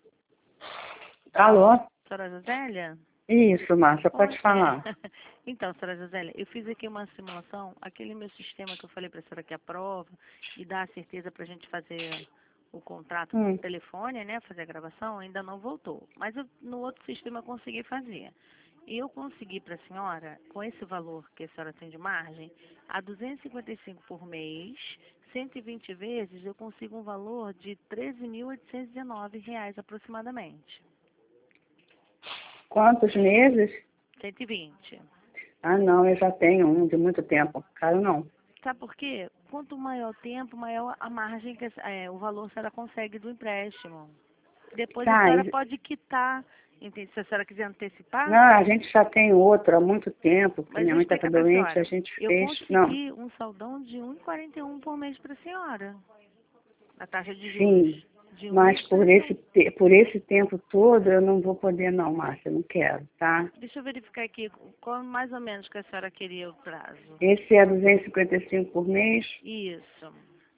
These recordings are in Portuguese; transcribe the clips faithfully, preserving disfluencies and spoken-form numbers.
Alô? Senhora Josélia? Isso, Márcia, pode Oi. falar. Então, senhora Josélia, eu fiz aqui uma simulação, aquele meu sistema que eu falei para a senhora que aprova e dá a certeza para a gente fazer o contrato Hum. por telefone, né, fazer a gravação, ainda não voltou. Mas eu, no outro sistema eu consegui fazer. E eu consegui para a senhora, com esse valor que a senhora tem de margem, a duzentos e cinquenta e cinco por mês, cento e vinte vezes, eu consigo um valor de treze mil oitocentos e dezenove reais aproximadamente. Quantos meses? cento e vinte. Ah, não, eu já tenho um de muito tempo. Caro não. Sabe por quê? Quanto maior o tempo, maior a margem, que é, o valor a senhora consegue do empréstimo. Depois a Tá, senhora e- pode quitar, entende? Se a senhora quiser antecipar, não, a gente já tem outro há muito tempo, porque mas minha vou mãe estava explicar para a doente, a senhora. gente Eu fez. Não, consegui um saldão de um vírgula quarenta e um por mês para a senhora. A taxa de sim, juros. De mas por esse, um vírgula quarenta e um. te- por esse tempo todo eu não vou poder não, Márcia, eu não quero, tá? Deixa eu verificar aqui qual mais ou menos que a senhora queria o prazo. Esse é duzentos e cinquenta e cinco por mês? Isso.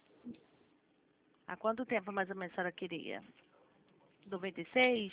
Há quanto tempo mais ou menos a senhora queria? noventa e seis?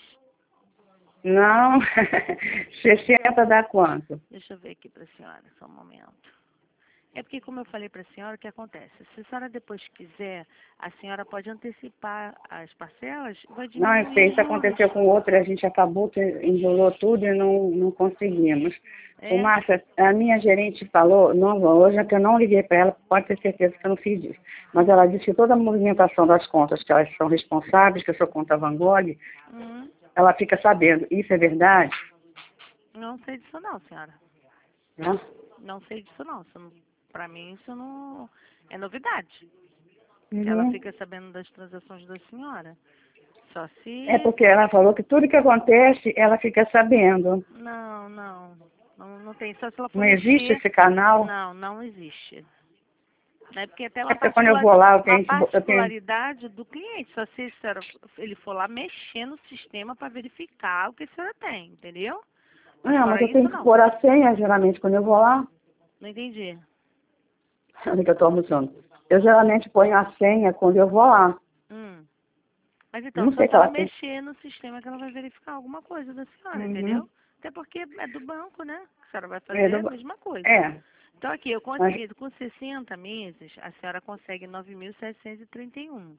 Não, sessenta dá quanto? Deixa eu ver aqui para a senhora, só um momento. É porque, como eu falei para a senhora, o que acontece? Se a senhora depois quiser, a senhora pode antecipar as parcelas e vai Não, eu diminuir sei, os isso aconteceu juros. com outra, a gente acabou que enrolou tudo e não, não conseguimos. O É? Márcia, a minha gerente falou, não, hoje é que eu não liguei para ela, pode ter certeza que eu não fiz isso. Mas ela disse que toda a movimentação das contas, que elas são responsáveis, que eu sou conta Van Gogh, Hum, ela fica sabendo. Isso é verdade? não sei disso não, senhora. Né? Não sei disso não. Isso não para mim, isso não é novidade. Que ela Uhum. fica sabendo das transações da senhora. Só É se... porque ela falou que tudo que acontece, ela fica sabendo. Não, não. Não, não tem. Só se ela for Não existe mexer. esse canal. Não, não existe. Né? Porque até É uma, porque quando eu particular, vou lá, eu uma tenho que... bo- Eu tenho... particularidade do cliente, só se a senhora, ele for lá mexer no sistema para verificar o que a senhora tem, entendeu? Mas Não, mas fora eu isso, tenho que não. pôr a senha, geralmente, quando eu vou lá. Não entendi. Onde que eu estou almoçando? Eu geralmente ponho a senha quando eu vou lá. Hum. Mas então, Não só sei se que ela ela tem. mexer no sistema que ela vai verificar alguma coisa da senhora, Uhum. entendeu? Até porque é do banco, né? A senhora vai É, fazer a do- mesma coisa. é, Então aqui, eu mas consegui, com sessenta meses, a senhora consegue nove mil setecentos e trinta e um,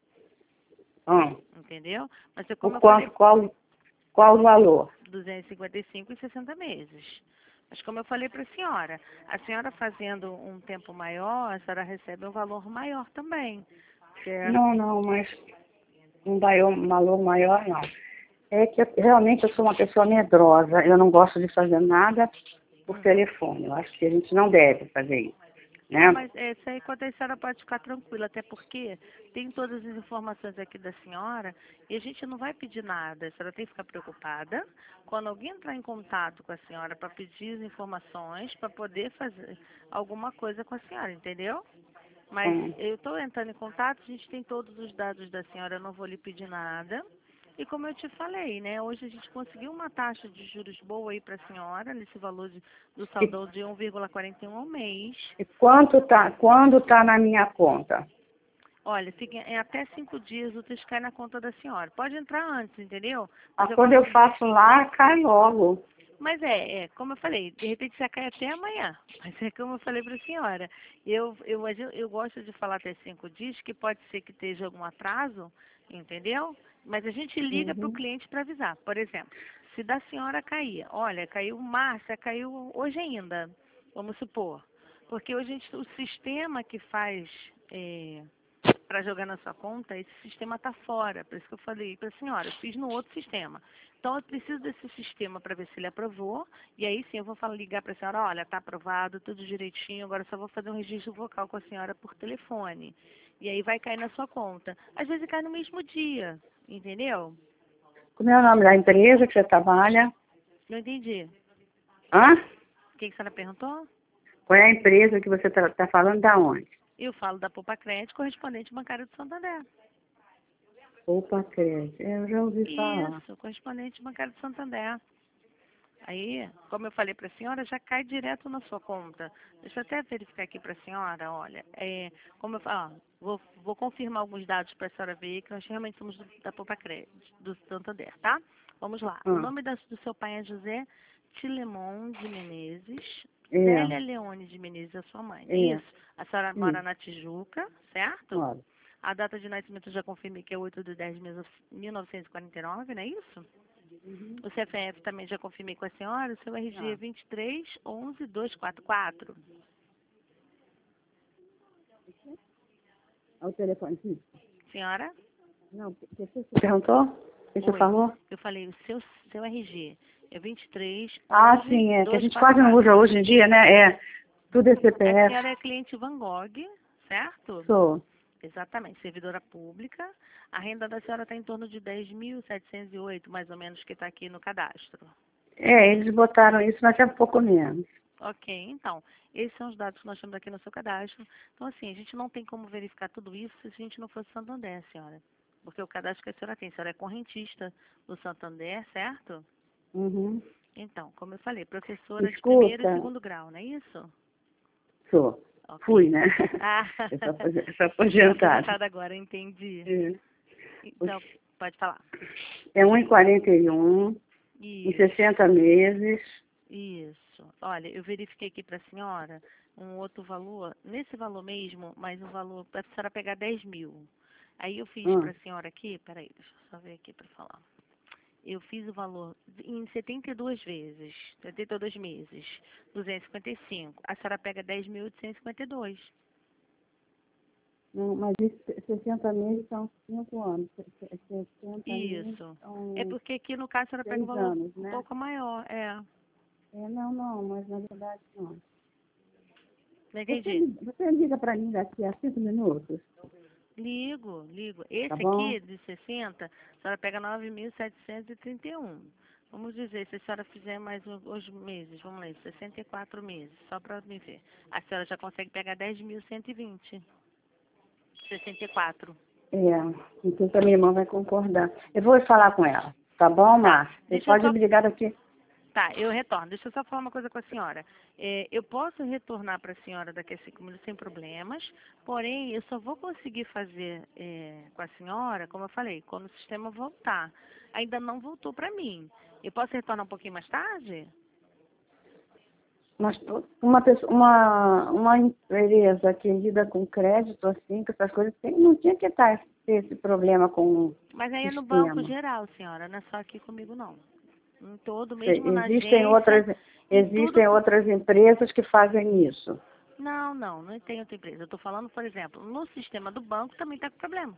ó, entendeu? Mas é o como eu falei, quanto, qual, qual o valor? duzentos e cinquenta e cinco e sessenta meses. Mas como eu falei para a senhora, a senhora fazendo um tempo maior, a senhora recebe um valor maior também, certo? Não, não, mas um valor, um valor maior não. É que eu- realmente eu sou uma pessoa medrosa. Eu não gosto de fazer nada por Hum. telefone. Eu acho que a gente não deve fazer isso, Não, né? mas é, isso aí quanto a senhora pode ficar tranquila, até porque tem todas as informações aqui da senhora e a gente não vai pedir nada. A senhora tem que ficar preocupada quando alguém entrar em contato com a senhora para pedir as informações, para poder fazer alguma coisa com a senhora, entendeu? Mas Hum. eu estou entrando em contato, a gente tem todos os dados da senhora, eu não vou lhe pedir nada. E como eu te falei, né, hoje a gente conseguiu uma taxa de juros boa aí para a senhora, nesse valor de, do E, saldão de um vírgula quarenta e um ao mês. e quanto tá, quando tá na minha conta? Olha, fica em até cinco dias úteis cai na conta da senhora. Pode entrar antes, entendeu? Ah, Mas eu quando eu consigo. faço lá, cai logo. Mas é, é, como eu falei, de repente você cai até amanhã. Mas é como eu falei para a senhora. Eu, eu, eu, eu gosto de falar até cinco dias, que pode ser que esteja algum atraso, entendeu? Mas a gente liga para o Uhum. cliente para avisar. Por exemplo, se da senhora cair, olha, caiu Márcia, caiu hoje ainda, vamos supor. Porque hoje a gente, o sistema que faz é, para jogar na sua conta, esse sistema está fora. Por isso que eu falei para a senhora, eu fiz no outro sistema. Então, eu preciso desse sistema para ver se ele aprovou. E aí sim, eu vou falar, ligar para a senhora, olha, está aprovado, tudo direitinho. Agora eu só vou fazer um registro vocal com a senhora por telefone. E aí vai cair na sua conta. Às vezes cai no mesmo dia, entendeu? Como é o nome da empresa que você trabalha? Não entendi. Hã? O que, que a senhora perguntou? Qual é a empresa que você está tá falando da onde? Eu falo da Poupa Crédito, correspondente bancário de Santander. Opa, Crédito. Eu já ouvi falar. Isso, correspondente bancário de Santander. Aí, como eu falei para a senhora, já cai direto na sua conta. Deixa eu até verificar aqui para a senhora, olha. É, como eu falo, ó, vou, vou confirmar alguns dados para a senhora ver que nós realmente somos do, da Poupa Crédito, do Santander, tá? Vamos lá. O Ah, nome da, do seu pai é José Tilemon de Menezes. é, Célia Leone de Menezes é sua mãe, não é é, isso? A senhora mora isso, na Tijuca, certo? olha. A data de nascimento eu já confirmei que é oito de dez de mil novecentos e quarenta e nove, não é isso? O C P F também já confirmei com a senhora, o seu R G é Ah, vinte e três onze duzentos e quarenta e quatro. é o telefone fixo? Senhora? Não, o que que você perguntou? O que você Oi. falou? Eu falei, o seu, seu R G é vinte e três Ah, onze sim, é, que a duzentos e gente quarenta e quase não usa quatro. hoje em dia, né? É, tudo é A C P F. senhora é cliente Van Gogh, certo? Sou. Exatamente, servidora pública. A renda da senhora está em torno de dez mil setecentos e oito, mais ou menos, que está aqui no cadastro. É, eles botaram isso, mas é um pouco menos. Ok, então, esses são os dados que nós temos aqui no seu cadastro. Então, assim, a gente não tem como verificar tudo isso se a gente não fosse Santander, senhora. Porque o cadastro que a senhora tem, a senhora é correntista do Santander, certo? Uhum. Então, como eu falei, professora de primeiro e Escuta, segundo grau, não é isso? sou. Fui, Ok. né? Ah, Eu sou aposen- eu sou está aposentada. aposentada agora, entendi. É. Então, pode falar. É um e quarenta e um, em Isso. sessenta meses. Isso. Olha, eu verifiquei aqui para a senhora um outro valor, nesse valor mesmo, mas um valor para a senhora pegar dez mil. Aí eu fiz Ah, para a senhora aqui, peraí, deixa eu só ver aqui para falar. Eu fiz o valor em setenta e duas vezes, setenta e dois meses, duzentos e cinquenta e cinco. A senhora pega dez mil oitocentos e cinquenta e dois. não, mas isso, sessenta meses são cinco anos. Se- se- sessenta meses Isso. É são porque aqui no caso a senhora pega um seis valor anos, um né? pouco maior, é. É, não, não, mas na verdade não. Não Você, entendi. li- você liga para mim daqui a cinco minutos, Ligo, ligo. tá Esse bom? aqui, de sessenta, a senhora pega nove mil setecentos e trinta e um. Vamos dizer, se a senhora fizer mais um- os meses, vamos lá, sessenta e quatro meses, só para me ver. A senhora já consegue pegar dez mil cento e vinte. sessenta e quatro. É, não sei se a minha irmã vai concordar. Eu vou falar com ela, tá bom, Tá, Márcia? Você deixa eu pode só me ligar daqui. Tá, eu retorno. Deixa eu só falar uma coisa com a senhora. É, eu posso retornar para a senhora daqui a cinco minutos sem problemas, porém eu só vou conseguir fazer é, com a senhora, como eu falei, quando o sistema voltar. Ainda não voltou para mim. Eu posso retornar um pouquinho mais tarde? Mas uma, pessoa, uma, uma empresa que lida com crédito, assim, com essas coisas, tem, não tinha que estar ter esse problema com o Mas aí é no banco sistema. geral, senhora, não é só aqui comigo não. Em todo, Se- mesmo na Existem agência, outras, em tudo. existem outras empresas que fazem isso. Não, não, não tem outra empresa. Eu estou falando, por exemplo, no sistema do banco também está com problema.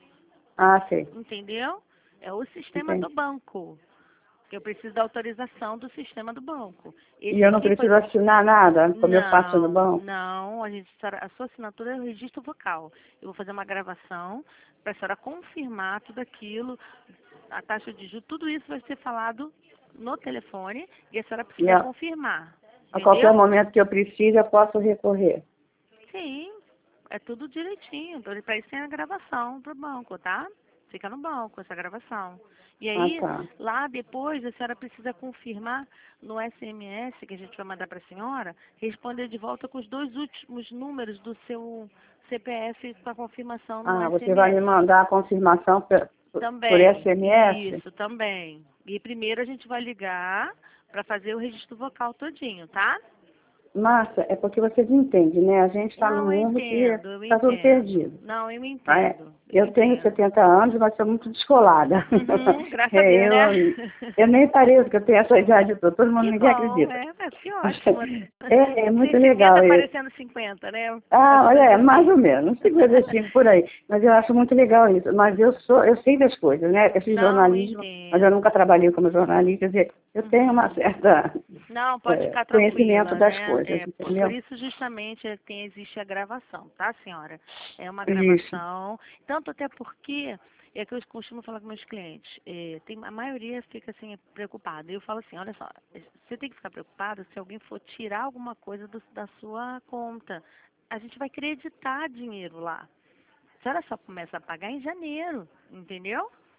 Ah, sei. Entendeu? É o sistema do Entendi. banco. Que eu preciso da autorização do sistema do banco. E Esse eu não aqui foi. preciso assinar nada, como eu faço no Não, banco? não. A, gente, a sua assinatura é o registro vocal. Eu vou fazer uma gravação para a senhora confirmar tudo aquilo, a taxa de juros, tudo isso vai ser falado no telefone e a senhora E precisa a, confirmar. a qualquer Entendeu? momento que eu precise, eu posso recorrer. Sim, é tudo direitinho. Para isso tem a gravação para o banco, tá? Fica no banco essa gravação. E Ah, aí, tá. lá depois, a senhora precisa confirmar no S M S que a gente vai mandar para a senhora, responder de volta com os dois últimos números do seu C P F com a confirmação no Ah, você vai me S M S. mandar a confirmação por, por Também, S M S? isso, também. E primeiro a gente vai ligar para fazer o registro vocal todinho, tá? Márcia, é porque vocês entendem, né? A gente está num Não, eu mundo que entendo, eu está tudo entendo. perdido. Não, eu Ah, é? entendo, eu Eu tenho entendo. setenta anos, mas sou muito descolada. Uhum, graças a É, Deus, né? eu, eu nem pareço que eu tenho essa idade toda, todo mundo Que ninguém bom, acredita. é, é que ótimo. É, é muito Tem legal setenta isso. parecendo cinquenta, né? Ah, Mais ou olha, menos é mais assim. ou menos, cinquenta e cinco por aí. Mas eu acho muito legal isso. Mas eu sou, eu sei das coisas, né? Eu fiz Não, jornalismo, mas eu nunca entendo. trabalhei como jornalista. Quer dizer, eu tenho uma Uhum. certa Não, pode eh, ficar conhecimento tranquila, das né? coisas, É, por, por entendeu? isso justamente é, tem, existe a gravação, tá, senhora? É uma Isso. gravação, tanto até porque é que eu costumo falar com meus clientes, é, tem, a maioria fica assim preocupada. Eu falo assim, olha só, você tem que ficar preocupada se alguém for tirar alguma coisa do, da sua conta. A gente vai acreditar dinheiro lá. A senhora só começa a pagar em janeiro, entendeu?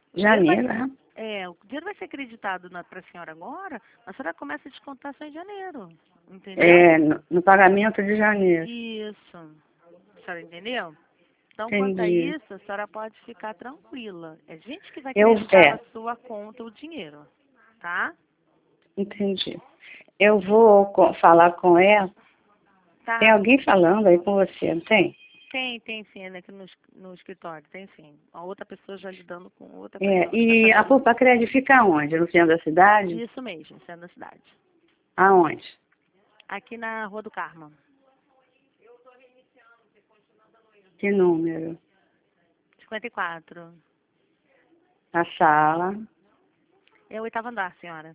Janeiro, vai, né? é, o dinheiro vai ser acreditado para a senhora agora, a senhora começa a descontar só em janeiro, entendeu? É, no, no pagamento de janeiro. Isso. A senhora entendeu? Então, Entendi. quanto a isso, a senhora pode ficar tranquila. É a gente que vai Eu, acreditar é, na sua conta o dinheiro, tá? entendi. Eu vou co- falar com ela. Tá. Tem alguém falando aí com você, não tem? Tem, tem sim, aqui no, es- no escritório, tem sim. A outra pessoa já lidando com outra É, pessoa que e tá a fazendo. Pulpacred fica onde? No centro da cidade? Isso mesmo, sendo da cidade. Aonde? Aqui na Rua do Carmo. Que número? cinquenta e quatro. A sala. É o oitavo andar, senhora.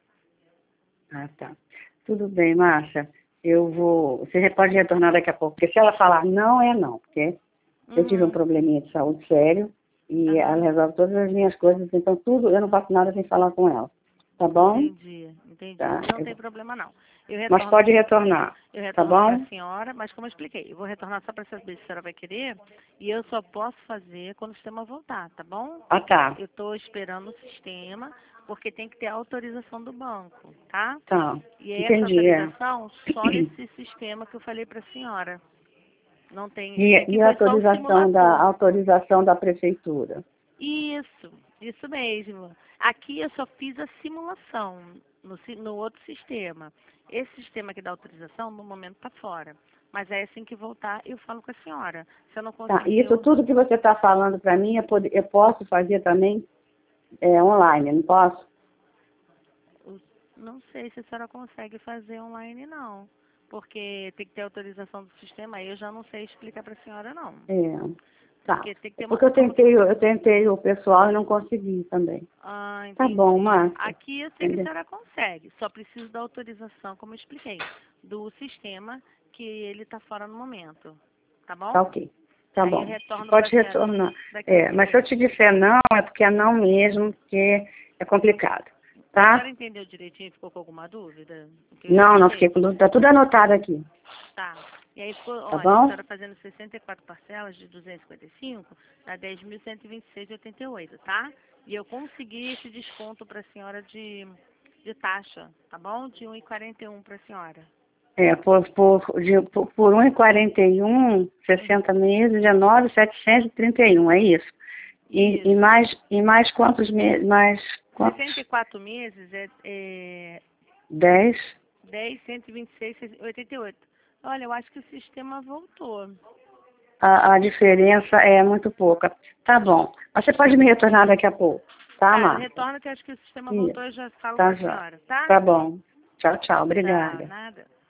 Ah, tá. Tudo bem, Márcia. Eu vou... Você pode retornar daqui a pouco, porque se ela falar não, é não, porque eu tive um Uhum. probleminha de saúde sério e ela Aham. resolve todas as minhas coisas, então tudo, eu não faço nada sem falar com ela. Tá bom? Entendi, entendi. Tá. Não Eu- tem problema não. Eu Mas retorno, pode retornar, eu tá retorno para bom? a senhora, mas como eu expliquei, eu vou retornar só para saber se a senhora vai querer e eu só posso fazer quando o sistema voltar, tá bom? Ah, tá. Eu estou esperando o sistema porque tem que ter autorização do banco, tá? Tá. E essa Entendi, é. autorização só nesse sistema que eu falei para a senhora. Não tem, esse E, aqui e a foi só o autorização da, simulador. autorização da prefeitura? Isso, isso mesmo. Aqui eu só fiz a simulação no, si- no outro sistema. Esse sistema que dá autorização, no momento está fora. Mas é assim que voltar, eu falo com a senhora. Se eu não Tá. E isso conseguir, tudo que você está falando para mim, eu, pod- eu posso fazer também é, online, não posso? eu não sei se a senhora consegue fazer online, não. Porque tem que ter autorização do sistema, aí eu já não sei explicar para a senhora, não. É. Tá. Porque tem que É ter uma... porque eu como- tentei, eu tentei o pessoal e não consegui também. Ah, Tá entendi. bom, Márcia. Aqui eu sei que a Entendeu? senhora consegue, só preciso da autorização, como eu expliquei, do sistema que ele está fora no momento, tá bom? Tá ok. Tá Aí eu bom. retorno Pode para a senhora retornar. daqui a É, mas se eu te disser não, é porque é não mesmo, porque é complicado. A Tá? senhora entendeu direitinho? Ficou com alguma dúvida? O que eu Não, não expliquei? fiquei com dúvida. Tá tudo anotado aqui. Tá. E aí ficou, Tá olha, a bom? senhora fazendo sessenta e quatro parcelas de duzentos e cinquenta e cinco, dá dez mil cento e vinte e seis vírgula oitenta e oito, tá? E eu consegui esse desconto para a senhora de, de taxa, tá bom? De um vírgula quarenta e um para a senhora. É, por, por, de, por, por um vírgula quarenta e um, sessenta meses, dezenove mil setecentos e trinta e um, é isso? E, Isso. e mais, e mais quantos meses? Mais quantos? sessenta e quatro meses é, é dez? dez, cento e vinte e seis, oitenta e oito. Olha, eu acho que o sistema voltou. A, a diferença é muito pouca. Tá bom. Mas você pode me retornar daqui a pouco. Tá, Tá, eu Márcia? retorno que acho que o sistema Isso. voltou e eu já falo com Tá a já. senhora, tá? Tá bom. Tchau, tchau. Tá, Obrigada. nada.